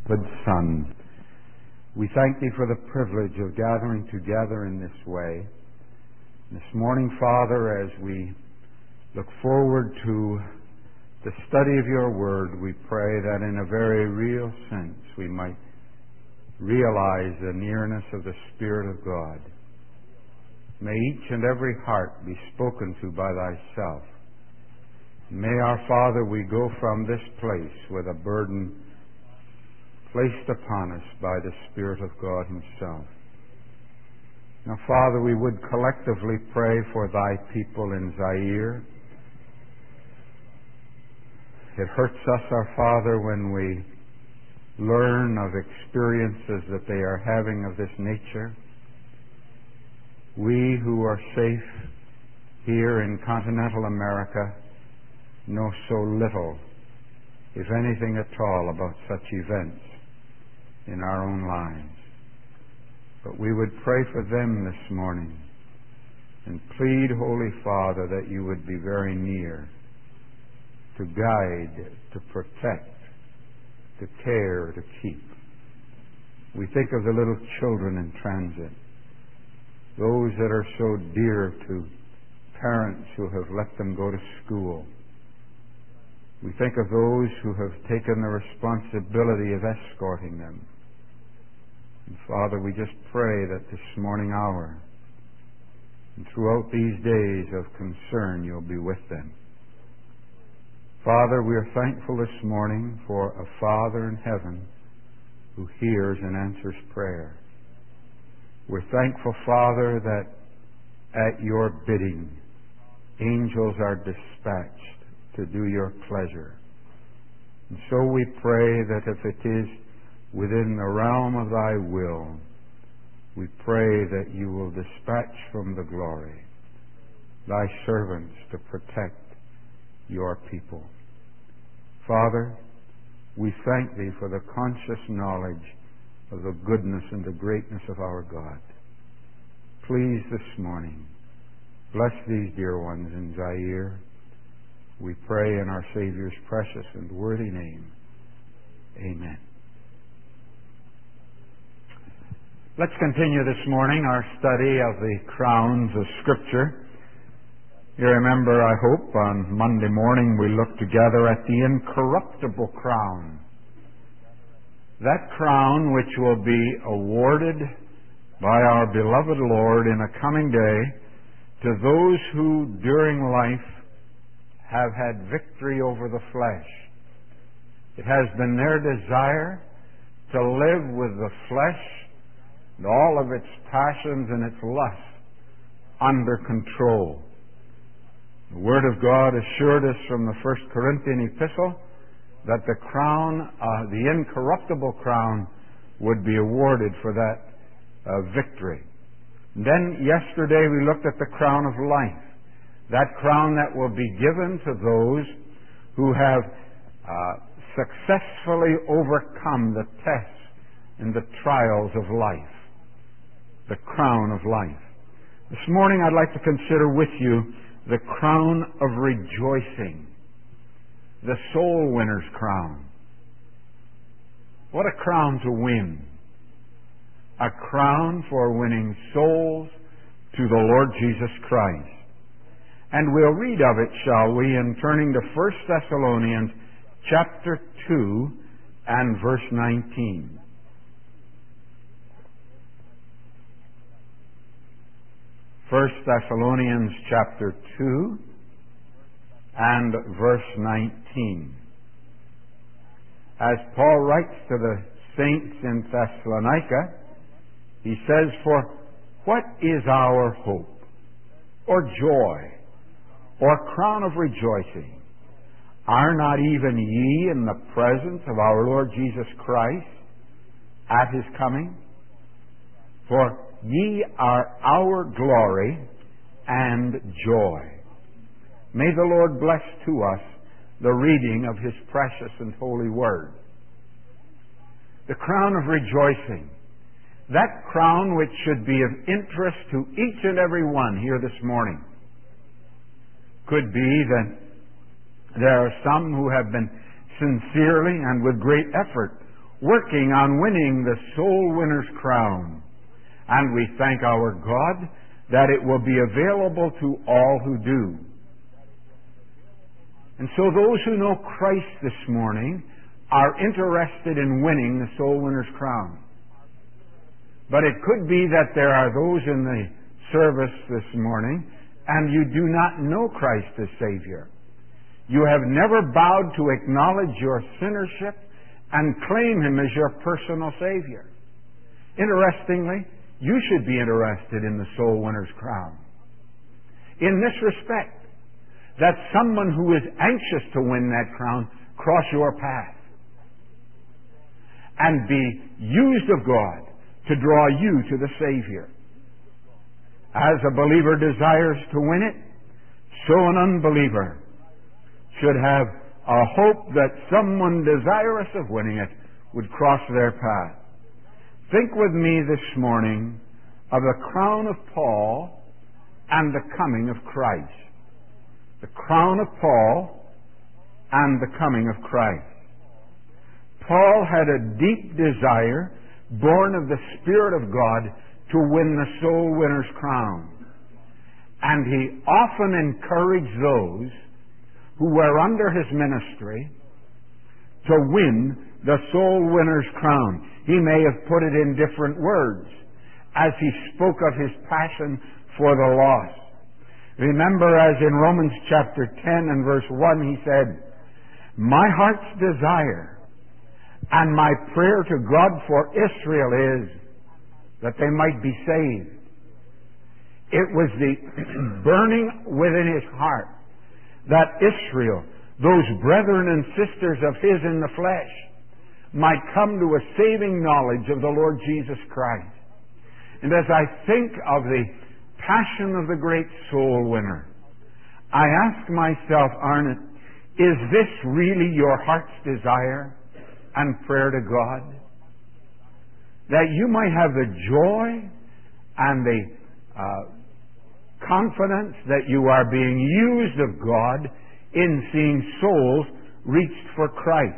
beloved Son. We thank Thee for the privilege of gathering together in this way. This morning, Father, as we look forward to the study of Your Word, we pray that in a very real sense we might realize the nearness of the Spirit of God. May each and every heart be spoken to by Thyself. May our Father, we go from this place with a burden placed upon us by the Spirit of God Himself. Now, Father, we would collectively pray for Thy people in Zaire. It hurts us, our Father, when we learn of experiences that they are having of this nature. We who are safe here in continental America know so little, if anything at all, about such events in our own lives. But we would pray for them this morning and plead, Holy Father, that You would be very near to guide, to protect, to care, to keep. We think of the little children in transit, those that are so dear to parents who have let them go to school. We think of those who have taken the responsibility of escorting them. And Father, we just pray that this morning hour and throughout these days of concern, You'll be with them. Father, we are thankful this morning for a Father in heaven who hears and answers prayer. We're thankful, Father, that at Your bidding, angels are dispatched to do Your pleasure. And so we pray that if it is within the realm of Thy will, we pray that You will dispatch from the glory Thy servants to protect Your people. Father, we thank Thee for the conscious knowledge of the goodness and the greatness of our God. Please this morning, bless these dear ones in Zaire. We pray in our Savior's precious and worthy name. Amen. Let's continue this morning our study of the crowns of Scripture. You remember, I hope, on Monday morning we looked together at the incorruptible crown. That crown which will be awarded by our beloved Lord in a coming day to those who during life have had victory over the flesh. It has been their desire to live with the flesh and all of its passions and its lusts under control. The Word of God assured us from the 1 Corinthian epistle that the crown, the incorruptible crown, would be awarded for that victory. And then yesterday we looked at the crown of life, that crown that will be given to those who have successfully overcome the tests and the trials of life, the crown of life. This morning I'd like to consider with you the crown of rejoicing, the soul winner's crown. What a crown to win. A crown for winning souls to the Lord Jesus Christ. And we'll read of it, shall we, in turning to 1 Thessalonians chapter 2 and verse 19. 1 Thessalonians chapter 2 and verse 19. As Paul writes to the saints in Thessalonica, he says, "For what is our hope, or joy, or crown of rejoicing? Are not even ye in the presence of our Lord Jesus Christ at His coming? For ye are our glory and joy." May the Lord bless to us the reading of His precious and holy Word. The crown of rejoicing, that crown which should be of interest to each and every one here this morning. Could be that there are some who have been sincerely and with great effort working on winning the soul winner's crown. And we thank our God that it will be available to all who do. And so those who know Christ this morning are interested in winning the soul winner's crown. But it could be that there are those in the service this morning and you do not know Christ as Savior. You have never bowed to acknowledge your sinnership and claim Him as your personal Savior. Interestingly, you should be interested in the soul winner's crown. In this respect, that someone who is anxious to win that crown cross your path and be used of God to draw you to the Savior. As a believer desires to win it, so an unbeliever should have a hope that someone desirous of winning it would cross their path. Think with me this morning of the crown of Paul and the coming of Christ. The crown of Paul and the coming of Christ. Paul had a deep desire, born of the Spirit of God, to win the soul winner's crown. And he often encouraged those who were under his ministry to win the soul winner's crown. He may have put it in different words as he spoke of his passion for the lost. Remember, as in Romans chapter 10 and verse 1, he said, "My heart's desire and my prayer to God for Israel is that they might be saved." It was the burning within his heart that Israel, those brethren and sisters of his in the flesh, might come to a saving knowledge of the Lord Jesus Christ. And as I think of the passion of the great soul winner, I ask myself, Arnott, is this really your heart's desire and prayer to God? That you might have the joy and the confidence that you are being used of God in seeing souls reached for Christ.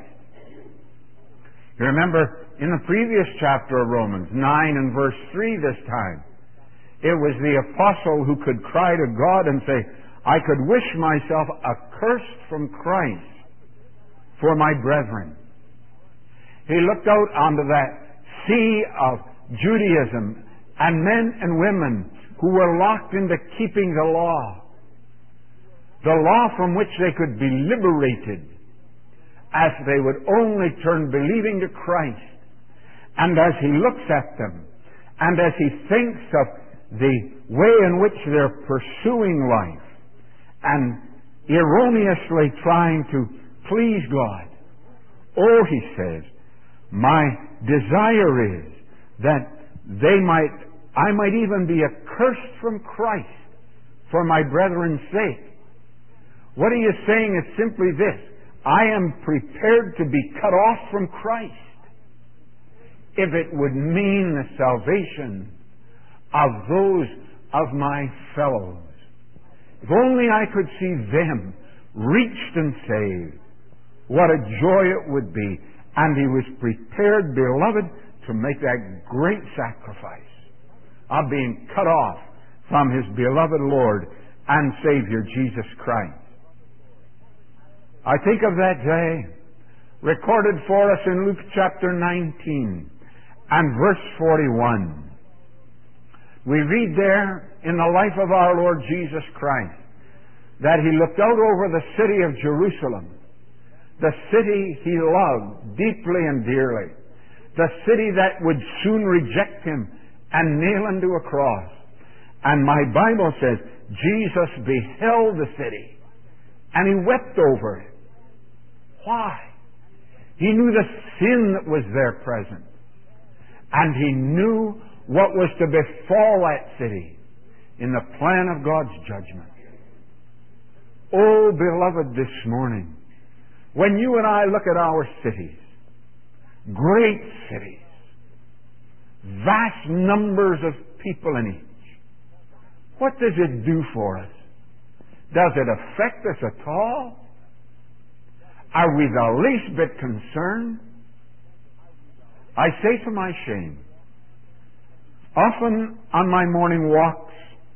You remember in the previous chapter of Romans 9 and verse 3 this time, it was the apostle who could cry to God and say, "I could wish myself accursed from Christ for my brethren." He looked out onto that sea of Judaism and men and women who were locked into keeping the law from which they could be liberated as they would only turn believing to Christ. And as he looks at them, and as he thinks of the way in which they're pursuing life and erroneously trying to please God, oh, he says, my desire is that I might even be accursed from Christ for my brethren's sake. What he is saying is simply this: I am prepared to be cut off from Christ if it would mean the salvation of those of my fellows. If only I could see them reached and saved, what a joy it would be. And he was prepared, beloved, to make that great sacrifice of being cut off from his beloved Lord and Savior, Jesus Christ. I think of that day recorded for us in Luke chapter 19 and verse 41. We read there in the life of our Lord Jesus Christ that he looked out over the city of Jerusalem, the city he loved deeply and dearly, the city that would soon reject him and nail him to a cross. And my Bible says Jesus beheld the city and he wept over it. Why? He knew the sin that was there present, and he knew what was to befall that city in the plan of God's judgment. Oh, beloved, this morning, when you and I look at our cities, great cities, vast numbers of people in each, what does it do for us? Does it affect us at all? Are we the least bit concerned? I say to my shame, often on my morning walks,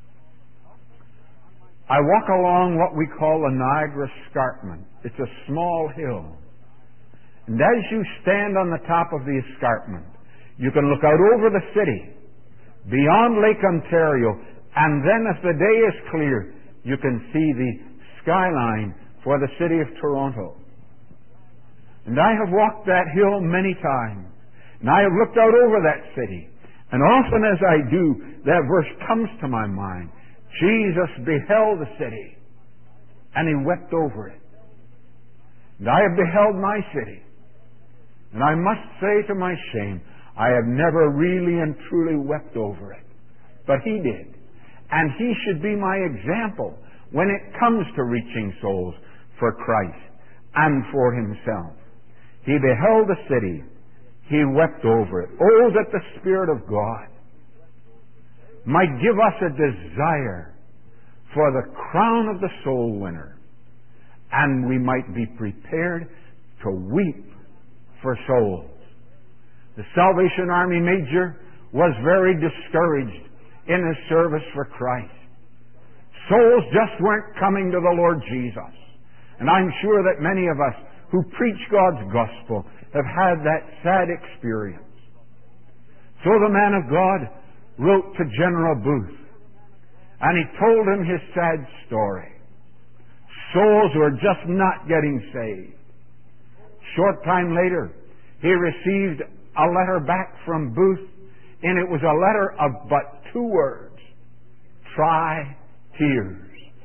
I walk along what we call the Niagara Escarpment. It's a small hill. And as you stand on the top of the escarpment, you can look out over the city, beyond Lake Ontario, and then if the day is clear, you can see the skyline for the city of Toronto. And I have walked that hill many times, and I have looked out over that city. And often as I do, that verse comes to my mind. Jesus beheld the city, and He wept over it. And I have beheld my city, and I must say to my shame, I have never really and truly wept over it. But He did. And He should be my example when it comes to reaching souls for Christ and for Himself. He beheld the city. He wept over it. Oh, that the Spirit of God might give us a desire for the crown of the soul winner, and we might be prepared to weep for souls. The Salvation Army Major was very discouraged in his service for Christ. Souls just weren't coming to the Lord Jesus. And I'm sure that many of us who preach God's gospel have had that sad experience. So the man of God wrote to General Booth, and he told him his sad story. Souls were just not getting saved. Short time later, he received a letter back from Booth, and it was a letter of but 2 words: try tears.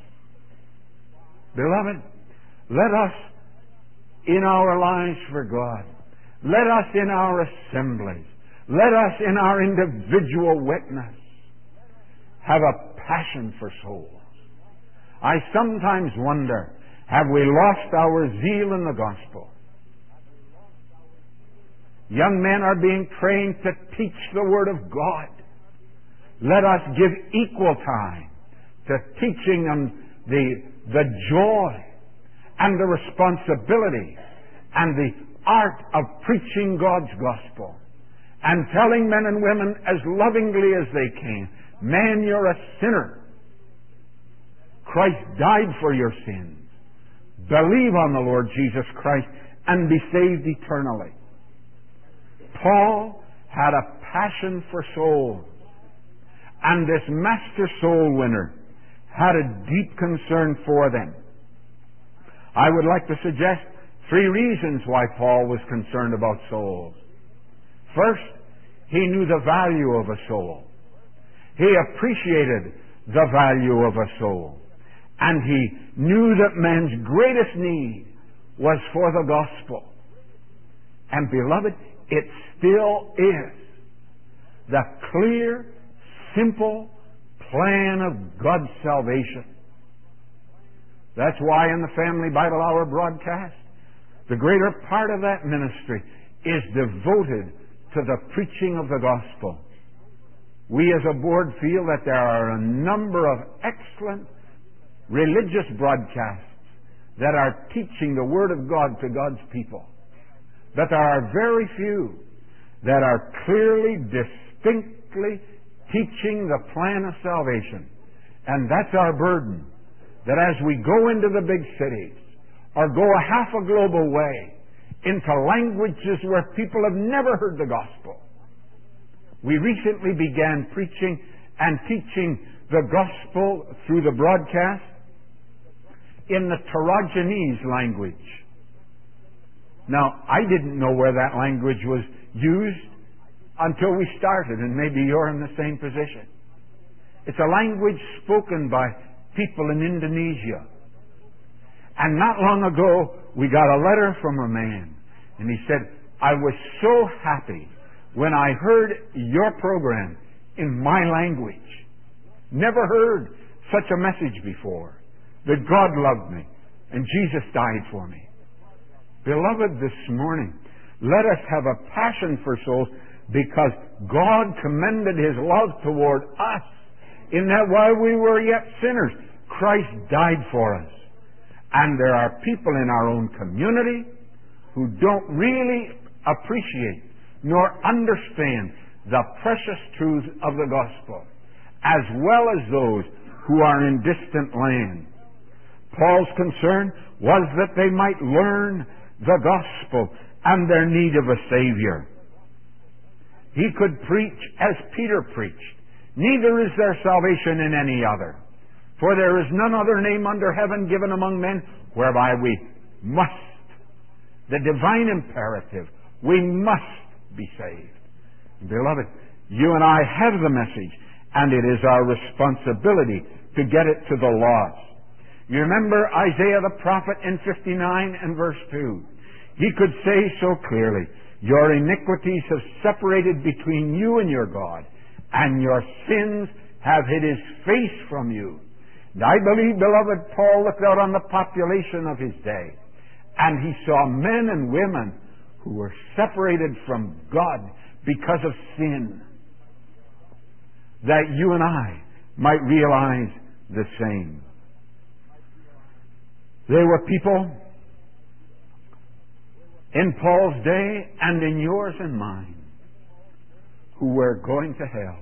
Beloved, let us in our lives for God, let us in our assemblies, let us in our individual witness have a passion for souls. I sometimes wonder, have we lost our zeal in the gospel? Young men are being trained to teach the Word of God. Let us give equal time to teaching them the joy and the responsibility and the art of preaching God's gospel and telling men and women as lovingly as they can, man, you're a sinner. Christ died for your sins. Believe on the Lord Jesus Christ and be saved eternally. Paul had a passion for souls, and this master soul winner had a deep concern for them. I would like to suggest 3 reasons why Paul was concerned about souls. First, he knew the value of a soul. He appreciated the value of a soul. And he knew that man's greatest need was for the gospel. And beloved, it still is the clear, simple plan of God's salvation. That's why in the Family Bible Hour broadcast, the greater part of that ministry is devoted to the preaching of the gospel. We as a board feel that there are a number of excellent religious broadcasts that are teaching the Word of God to God's people. But there are very few that are clearly, distinctly teaching the plan of salvation. And that's our burden. That as we go into the big cities, or go a half a global way, into languages where people have never heard the gospel. We recently began preaching and teaching the gospel through the broadcast in the Torogenese language. Now, I didn't know where that language was used until we started, and maybe you're in the same position. It's a language spoken by people in Indonesia. And not long ago, we got a letter from a man, and he said, I was so happy when I heard your program in my language. Never heard such a message before, that God loved me and Jesus died for me. Beloved, this morning, let us have a passion for souls, because God commended His love toward us in that while we were yet sinners, Christ died for us. And there are people in our own community who don't really appreciate nor understand the precious truths of the gospel, as well as those who are in distant lands. Paul's concern was that they might learn the gospel and their need of a Savior. He could preach as Peter preached, "Neither is there salvation in any other, for there is none other name under heaven given among men whereby we must," the divine imperative, we must be saved. Beloved, you and I have the message, and it is our responsibility to get it to the lost. You remember Isaiah the prophet in 59 and verse 2. He could say so clearly, "Your iniquities have separated between you and your God, and your sins have hid His face from you." And I believe, beloved, Paul looked out on the population of his day, and he saw men and women who were separated from God because of sin, that you and I might realize the same. They were people in Paul's day and in yours and mine who were going to hell.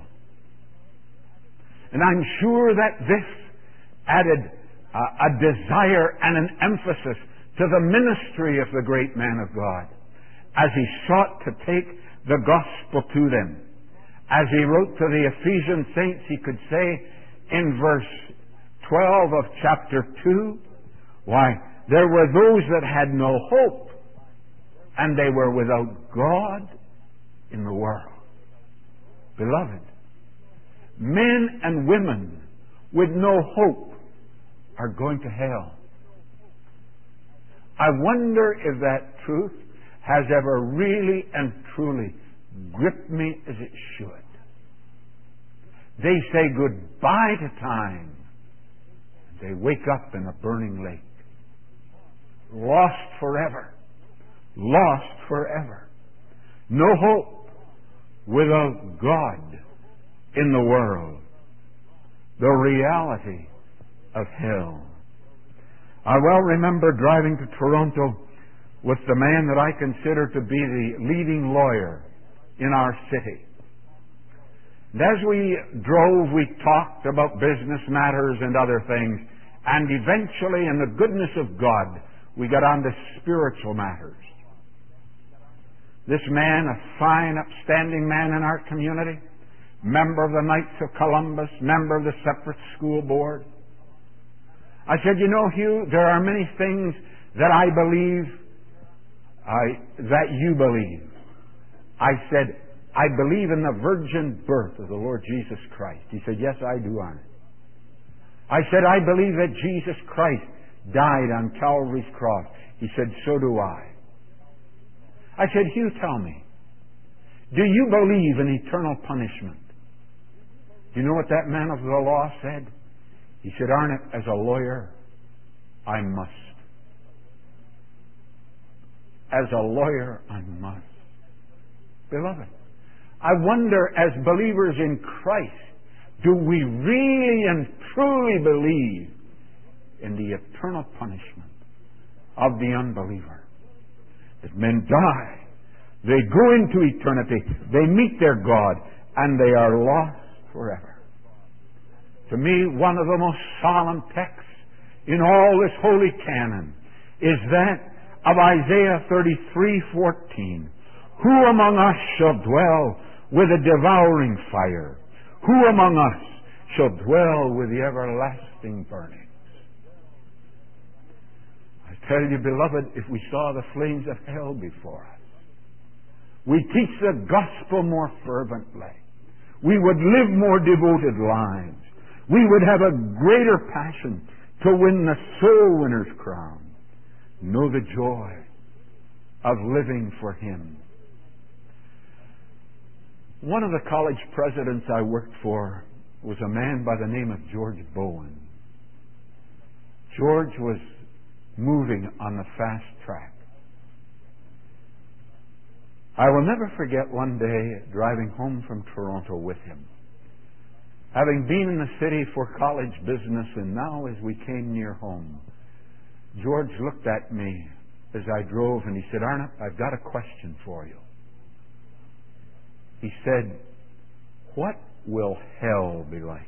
And I'm sure that this added a desire and an emphasis to the ministry of the great man of God as he sought to take the gospel to them. As he wrote to the Ephesian saints, he could say in verse 12 of chapter 2, why, there were those that had no hope, and they were without God in the world. Beloved, men and women with no hope are going to hell. I wonder if that truth has ever really and truly gripped me as it should. They say goodbye to time. They wake up in a burning lake. Lost forever. Lost forever. No hope without God in the world. The reality of hell. I well remember driving to Toronto with the man that I consider to be the leading lawyer in our city. And as we drove, we talked about business matters and other things, and eventually, in the goodness of God, we got on to spiritual matters. This man, a fine, upstanding man in our community, member of the Knights of Columbus, member of the Separate School Board. I said, "You know, Hugh, there are many things that I believe that you believe." I said, "I believe in the virgin birth of the Lord Jesus Christ." He said, "Yes, I do, Arnott." I said, "I believe that Jesus Christ died on Calvary's cross." He said, "So do I." I said, "Hugh, tell me, do you believe in eternal punishment?" Do you know what that man of the law said? He said, "Arnott, as a lawyer, I must. As a lawyer, I must." Beloved, I wonder, as believers in Christ, do we really and truly believe in the eternal punishment of the unbeliever? That men die, they go into eternity, they meet their God, and they are lost forever. To me, one of the most solemn texts in all this holy canon is that of Isaiah 33:14. "Who among us shall dwell with a devouring fire? Who among us shall dwell with the everlasting burnings?" I tell you, beloved, if we saw the flames of hell before us, we teach the gospel more fervently. We would live more devoted lives. We would have a greater passion to win the soul winner's crown. Know the joy of living for Him. One of the college presidents I worked for was a man by the name of George Bowen. George was moving on the fast track. I will never forget one day driving home from Toronto with him. Having been in the city for college business, and now as we came near home, George looked at me as I drove and he said, "Arnott, I've got a question for you." He said, "What will hell be like?"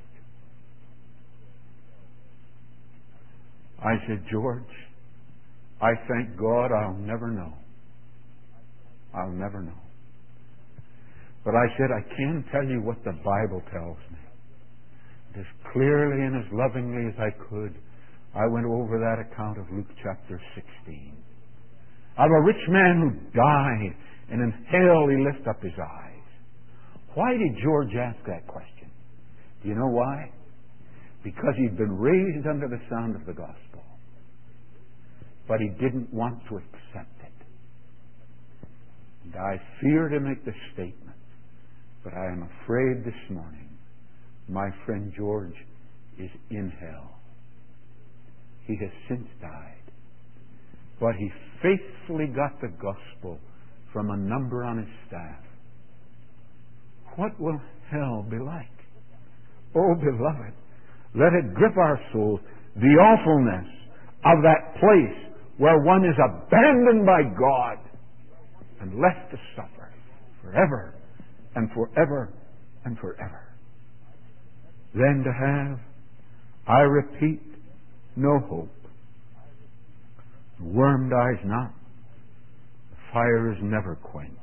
I said, "George, I thank God I'll never know. I'll never know. But," I said, "I can tell you what the Bible tells me. As clearly and as lovingly as I could, I went over that account of Luke chapter 16. Of a rich man who died, and in hell he lifted up his eyes." Why did George ask that question? Do you know why? Because he'd been raised under the sound of the gospel. But he didn't want to accept it. And I fear to make the statement, but I am afraid this morning my friend George is in hell. He has since died. But he faithfully got the gospel from a number on his staff. What will hell be like? Oh, beloved, let it grip our souls, the awfulness of that place where one is abandoned by God and left to suffer forever and forever and forever. Then to have, I repeat, no hope. The worm dies not, the fire is never quenched.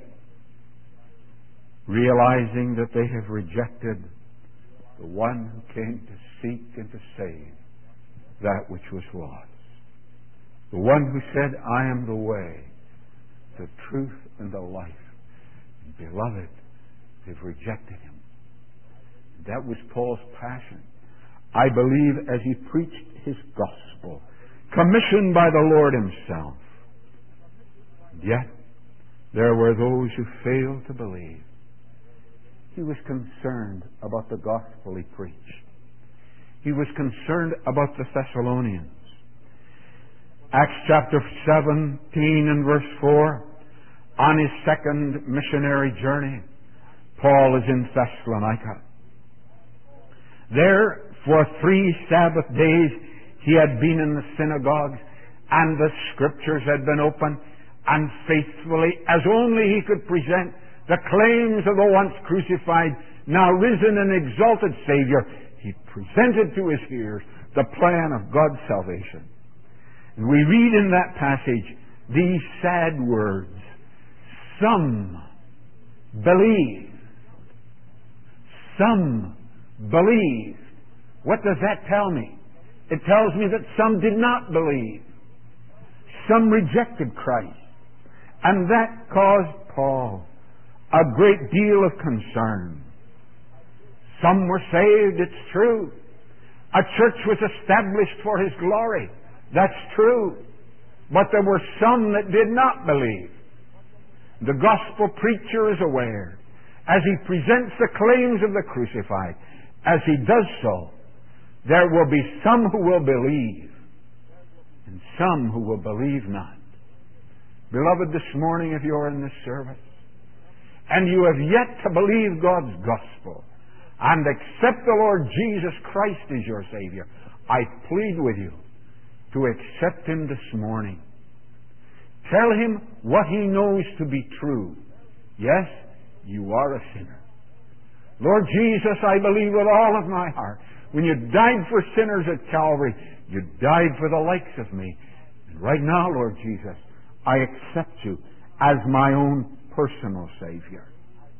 Realizing that they have rejected the one who came to seek and to save that which was lost. The one who said, "I am the way, the truth, and the life." And beloved, they've rejected him. That was Paul's passion, I believe, as he preached his gospel, commissioned by the Lord himself. And yet, there were those who failed to believe. He was concerned about the gospel he preached. He was concerned about the Thessalonians. Acts chapter 17 and verse 4, on his second missionary journey, Paul is in Thessalonica. There, for 3 Sabbath days, he had been in the synagogues, and the Scriptures had been opened, and faithfully, as only he could present the claims of the once crucified, now risen and exalted Savior, he presented to his hearers the plan of God's salvation. And we read in that passage these sad words: some believe. Some believe. What does that tell me? It tells me that some did not believe. Some rejected Christ. And that caused Paul a great deal of concern. Some were saved, it's true. A church was established for his glory. That's true. But there were some that did not believe. The gospel preacher is aware, as he presents the claims of the crucified, as he does so, there will be some who will believe and some who will believe not. Beloved, this morning, if you're in this service and you have yet to believe God's gospel and accept the Lord Jesus Christ as your Savior, I plead with you to accept Him this morning. Tell Him what He knows to be true. Yes, you are a sinner. Lord Jesus, I believe with all of my heart, when you died for sinners at Calvary, you died for the likes of me. And right now, Lord Jesus, I accept you as my own personal Savior.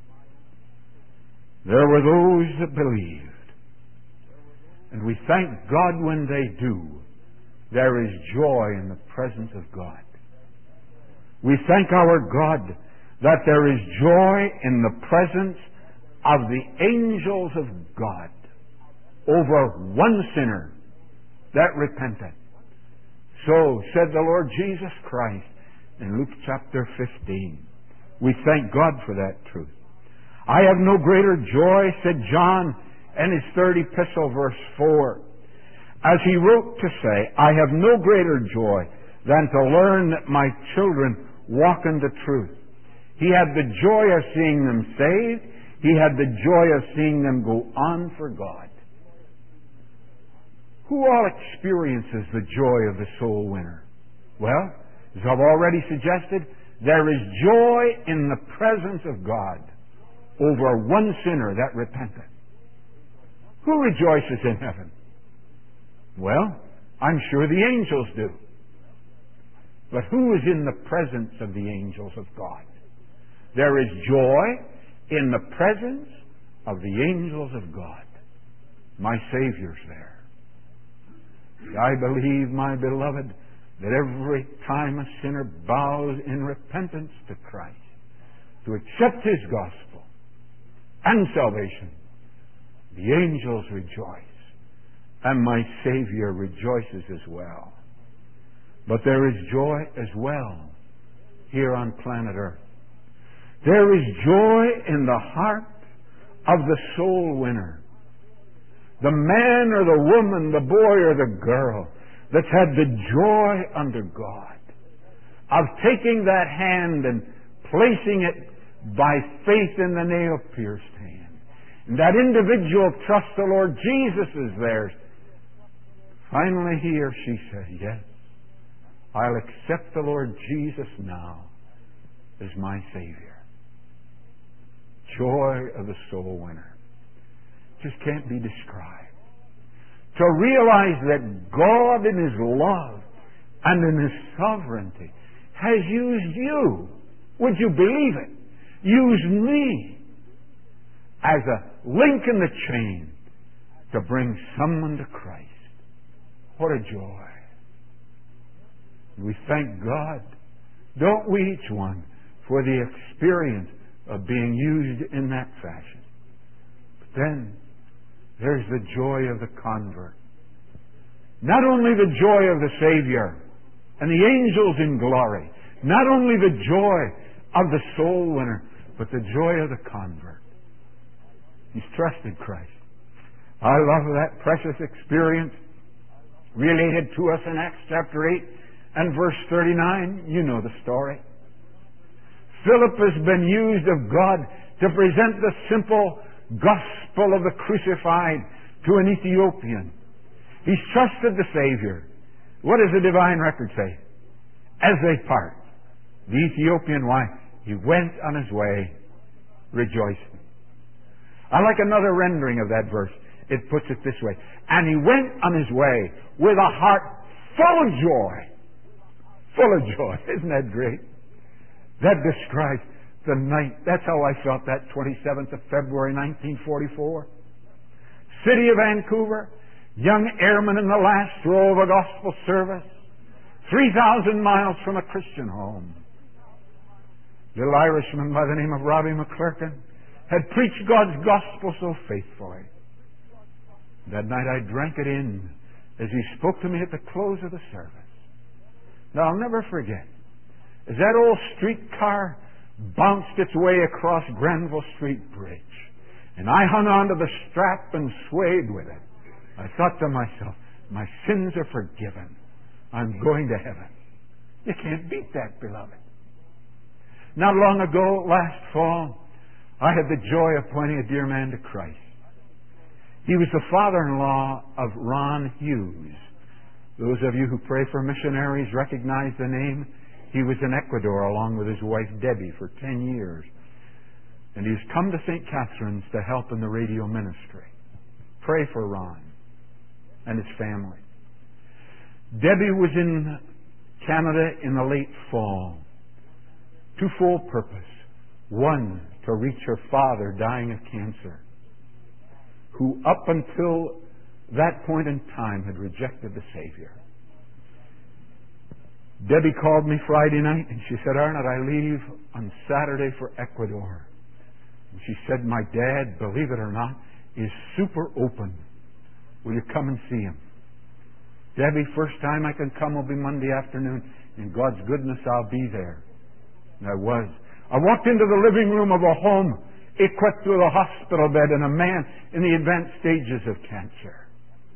There were those that believed. And we thank God when they do. There is joy in the presence of God. We thank our God that there is joy in the presence of the angels of God over one sinner that repented. So said the Lord Jesus Christ in Luke chapter 15. We thank God for that truth. I have no greater joy, said John in his third epistle, verse 4, as he wrote to say, I have no greater joy than to learn that my children walk in the truth. He had the joy of seeing them saved. He had the joy of seeing them go on for God. Who all experiences the joy of the soul winner? Well, as I've already suggested, there is joy in the presence of God over one sinner that repenteth. Who rejoices in heaven? Well, I'm sure the angels do. But who is in the presence of the angels of God? There is joy in the presence of the angels of God. My Savior's there. I believe, my beloved, that every time a sinner bows in repentance to Christ, to accept His gospel and salvation, the angels rejoice, and my Savior rejoices as well. But there is joy as well here on planet Earth. There is joy in the heart of the soul winner. The man or the woman, the boy or the girl that's had the joy under God of taking that hand and placing it by faith in the nail-pierced hand. And that individual trusts the Lord Jesus is theirs. Finally he or she says, yes, I'll accept the Lord Jesus now as my Savior. Joy of the soul winner. Just can't be described. To realize that God in His love and in His sovereignty has used you. Would you believe it? Used me as a link in the chain to bring someone to Christ. What a joy. We thank God, don't we, each one, for the experience of being used in that fashion. But then there's the joy of the convert. Not only the joy of the Savior and the angels in glory, not only the joy of the soul winner, but the joy of the convert. He's trusted Christ. I love that precious experience related to us in Acts chapter 8 and verse 39. You know the story. Philip has been used of God to present the simple gospel of the crucified to an Ethiopian. He's trusted the Savior. What does the divine record say? As they part, the Ethiopian, why? He went on his way rejoicing. I like another rendering of that verse. It puts it this way. And he went on his way with a heart full of joy. Full of joy. Isn't that great? That describes the night. That's how I felt that 27th of February 1944. City of Vancouver. Young airman in the last row of a gospel service. 3,000 miles from a Christian home. Little Irishman by the name of Robbie McClurkin had preached God's gospel so faithfully. That night I drank it in as he spoke to me at the close of the service. Now I'll never forget, as that old streetcar bounced its way across Granville Street Bridge, and I hung on to the strap and swayed with it, I thought to myself, my sins are forgiven. I'm going to heaven. You can't beat that, beloved. Not long ago, last fall, I had the joy of pointing a dear man to Christ. He was the father-in-law of Ron Hughes. Those of you who pray for missionaries recognize the name. He was in Ecuador along with his wife Debbie for 10 years. And he's come to St. Catherine's to help in the radio ministry. Pray for Ron and his family. Debbie was in Canada in the late fall. Twofold purpose. One, to reach her father dying of cancer, who up until that point in time had rejected the Savior. Debbie called me Friday night and she said, Arnott, I leave on Saturday for Ecuador. And she said, my dad, believe it or not, is super open. Will you come and see him? Debbie, first time I can come will be Monday afternoon. In God's goodness, I'll be there. And I was. I walked into the living room of a home equipped with a hospital bed and a man in the advanced stages of cancer.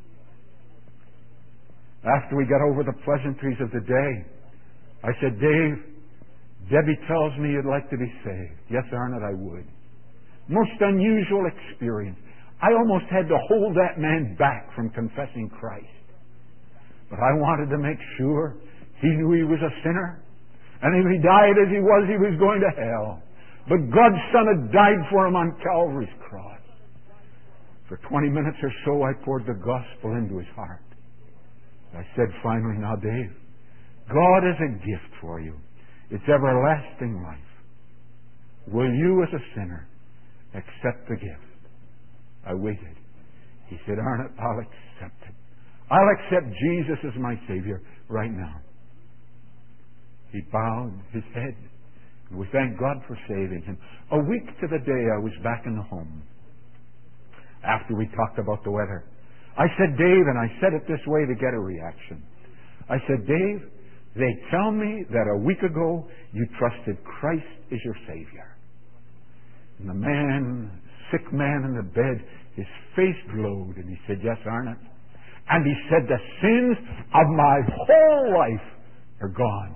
After we got over the pleasantries of the day, I said, Dave, Debbie tells me you'd like to be saved. Yes, Arnott, I would. Most unusual experience. I almost had to hold that man back from confessing Christ. But I wanted to make sure he knew he was a sinner. And if he died as he was going to hell. But God's Son had died for him on Calvary's cross. For 20 minutes or so, I poured the gospel into his heart. I said finally, now Dave, God is a gift for you. It's everlasting life. Will you, as a sinner, accept the gift? I waited. He said, Arnott, I'll accept it. I'll accept Jesus as my Savior right now. He bowed his head. And we thank God for saving him. A week to the day I was back in the home. After we talked about the weather, I said, Dave, and I said it this way to get a reaction. I said, Dave, they tell me that a week ago you trusted Christ as your Savior. And the man, sick man in the bed, his face glowed, and he said, yes, Arnott. And he said, the sins of my whole life are gone.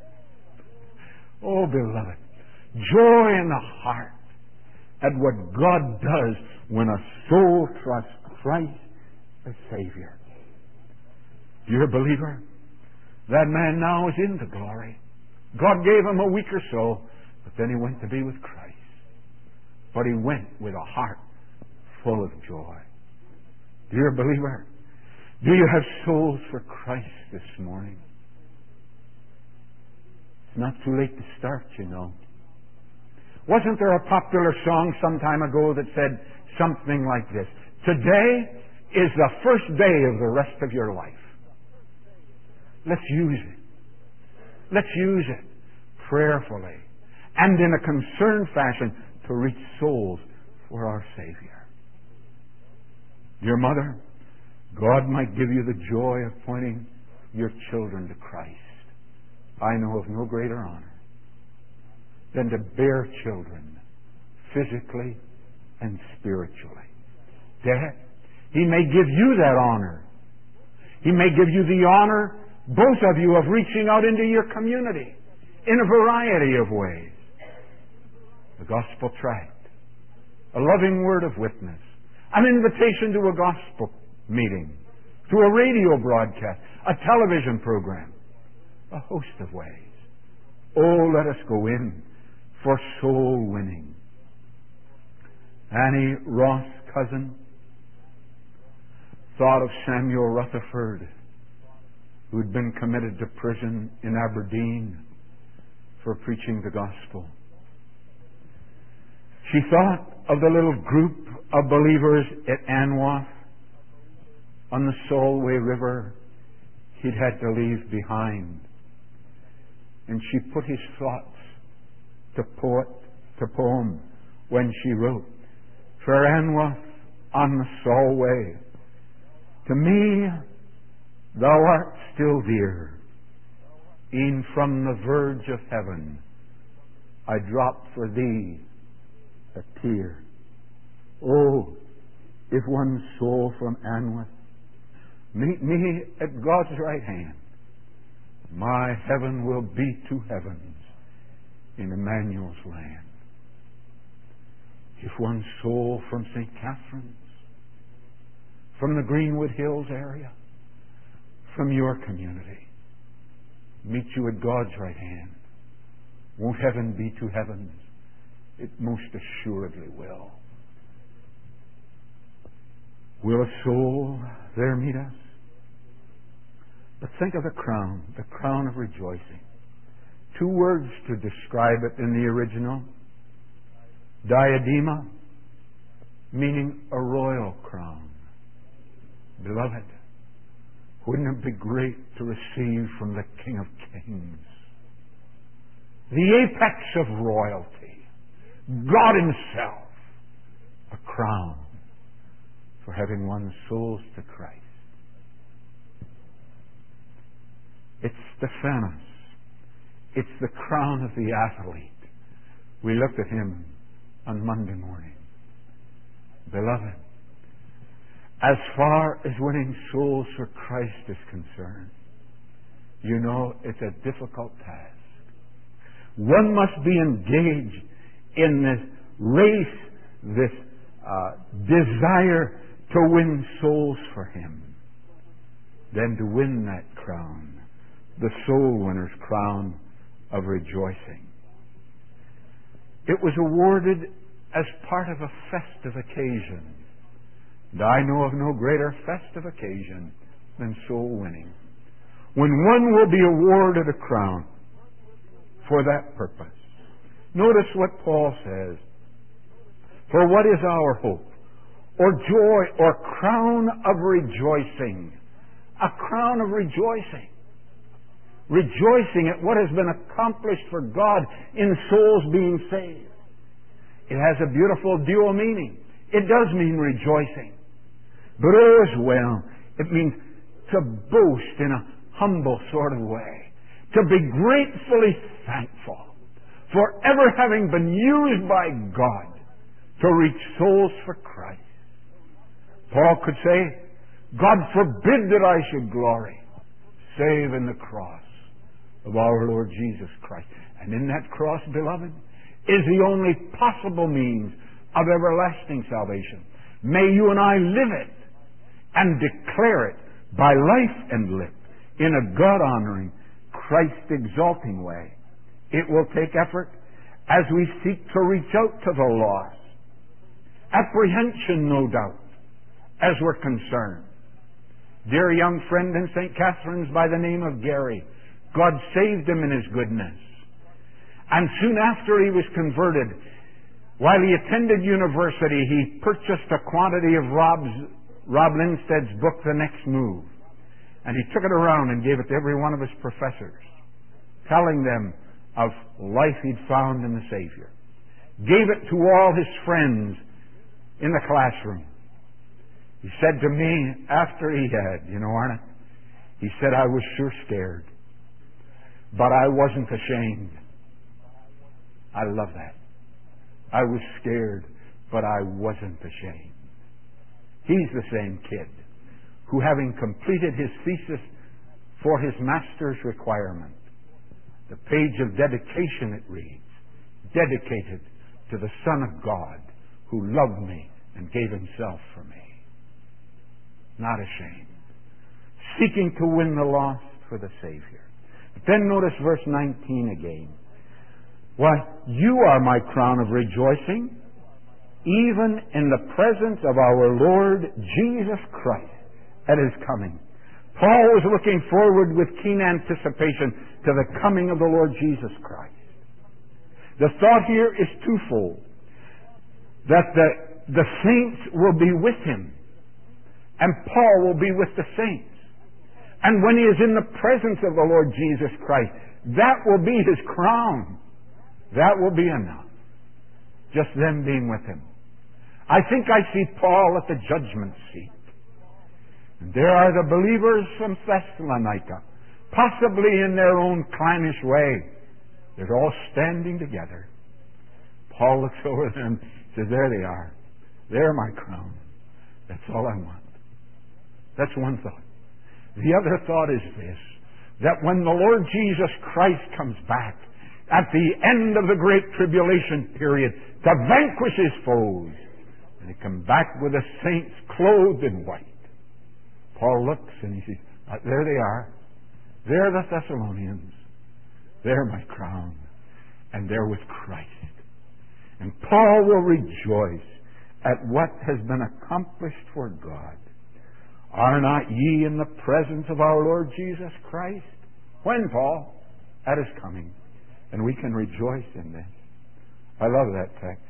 Oh, beloved, joy in the heart at what God does when a soul trusts Christ as Savior. Dear believer, that man now is in the glory. God gave him a week or so, but then he went to be with Christ. But he went with a heart full of joy. Dear believer, do you have souls for Christ this morning? It's not too late to start, you know. Wasn't there a popular song some time ago that said something like this? Today is the first day of the rest of your life. Let's use it. Let's use it prayerfully and in a concerned fashion to reach souls for our Savior. Dear mother, God might give you the joy of pointing your children to Christ. I know of no greater honor than to bear children physically and spiritually. Dad, He may give you that honor. He may give you the honor, both of you, of reaching out into your community in a variety of ways. A gospel tract, a loving word of witness, an invitation to a gospel meeting, to a radio broadcast, a television program, a host of ways. Oh, let us go in for soul winning. Annie Ross' cousin thought of Samuel Rutherford, who had been committed to prison in Aberdeen for preaching the gospel. She thought of the little group of believers at Anwath on the Solway River he'd had to leave behind. And she put his thoughts to poem when she wrote, "For Anwath on the Solway, to me thou art still dear. E'en from the verge of heaven I drop for thee a tear. Oh, if one soul from Anwath meet me at God's right hand, my heaven will be two heavens in Emmanuel's land. If one soul from St. Catherine's, from the Greenwood Hills area, from your community, meet you at God's right hand, won't heaven be two heavens? It most assuredly will. Will a soul there meet us? But think of the crown of rejoicing. Two words to describe it in the original. Diadema, meaning a royal crown. Beloved, wouldn't it be great to receive from the King of Kings, the apex of royalty, God Himself, a crown for having won souls to Christ? It's Stephanos. It's the crown of the athlete. We looked at him on Monday morning. Beloved, as far as winning souls for Christ is concerned, you know it's a difficult task. One must be engaged in this race, this desire to win souls for Him. Then to win that crown, the soul winner's crown of rejoicing. It was awarded as part of a festive occasion. And I know of no greater festive occasion than soul winning, when one will be awarded a crown for that purpose. Notice what Paul says. For what is our hope, or joy, or crown of rejoicing? A crown of rejoicing. Rejoicing at what has been accomplished for God in souls being saved. It has a beautiful dual meaning. It does mean rejoicing. But as well, it means to boast in a humble sort of way. To be gratefully thankful for ever having been used by God to reach souls for Christ. Paul could say, God forbid that I should glory, save in the cross of our Lord Jesus Christ. And in that cross, beloved, is the only possible means of everlasting salvation. May you and I live it and declare it by life and lip in a God-honoring, Christ-exalting way. It will take effort as we seek to reach out to the lost. Apprehension, no doubt, as we're concerned. Dear young friend in St. Catherine's by the name of Gary, God saved him in His goodness. And soon after he was converted, while he attended university, he purchased a quantity of Rob Lindstead's book, The Next Move. And he took it around and gave it to every one of his professors, telling them of life he'd found in the Savior. Gave it to all his friends in the classroom. He said to me after he had, Arna, he said, I was sure scared, but I wasn't ashamed. I love that. I was scared, but I wasn't ashamed. He's the same kid who, having completed his thesis for his master's requirement, the page of dedication it reads, dedicated to the Son of God who loved me and gave Himself for me. Not ashamed. Seeking to win the lost for the Savior. But then notice verse 19 again. Why, you are my crown of rejoicing, even in the presence of our Lord Jesus Christ at His coming. Paul was looking forward with keen anticipation to the coming of the Lord Jesus Christ. The thought here is twofold. That the saints will be with Him, and Paul will be with the saints. And when he is in the presence of the Lord Jesus Christ, that will be his crown. That will be enough. Just them being with Him. I think I see Paul at the judgment seat. And there are the believers from Thessalonica, possibly in their own clannish way. They're all standing together. Paul looks over them and says, there they are. They're my crown. That's all I want. That's one thought. The other thought is this, that when the Lord Jesus Christ comes back at the end of the great tribulation period to vanquish His foes, and He comes back with the saints clothed in white. Paul looks and he sees, there they are. They're the Thessalonians. They're my crown. And they're with Christ. And Paul will rejoice at what has been accomplished for God. Are not ye in the presence of our Lord Jesus Christ? When, Paul? At His coming. And we can rejoice in this. I love that text.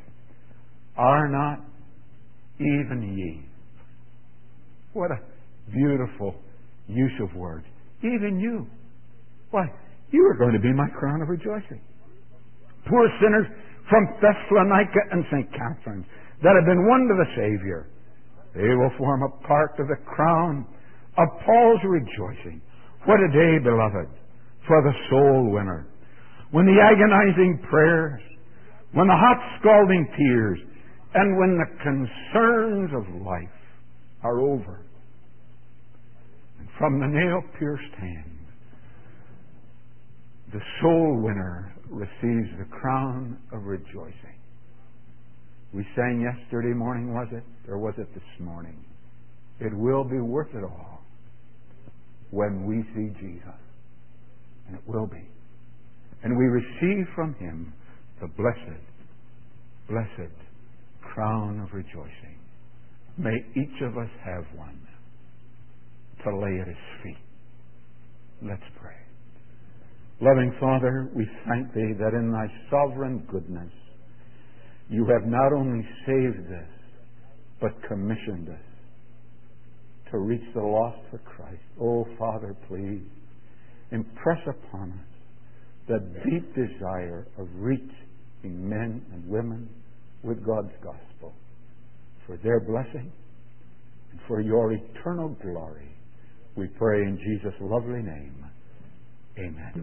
Are not even ye. What a beautiful use of words. Even you. Why, you are going to be my crown of rejoicing. Poor sinners from Thessalonica and St. Catherine that have been won to the Savior. They will form a part of the crown of Paul's rejoicing. What a day, beloved, for the soul winner. When the agonizing prayers, when the hot scalding tears, and when the concerns of life are over. And from the nail-pierced hand, the soul winner receives the crown of rejoicing. We sang yesterday morning, was it? Or was it this morning? It will be worth it all when we see Jesus. And it will be. And we receive from Him the blessed blessed crown of rejoicing. May each of us have one to lay at His feet. Let's pray. Loving Father, we thank Thee that in Thy sovereign goodness You have not only saved us, but commissioned us to reach the lost for Christ. Oh, Father, please impress upon us the deep desire of reaching men and women with God's gospel for their blessing and for Your eternal glory. We pray in Jesus' lovely name. Amen.